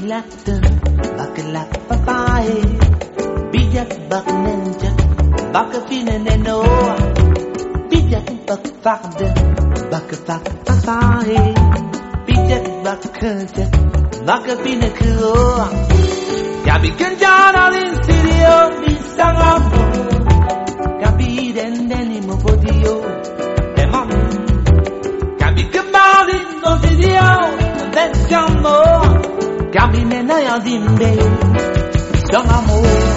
latin, bakalak papaye, bijak bak ninja, bakafine neno, bijak bak fakde, bakafak papaye, bijak bak kunja, bakafine kuo. Gabi kenjana in studio, bisang amo, gabi dendeni mo podio, demon. Gabi kembali no studio, then jumbo. Gabi mena ya dimbe, bisang amo.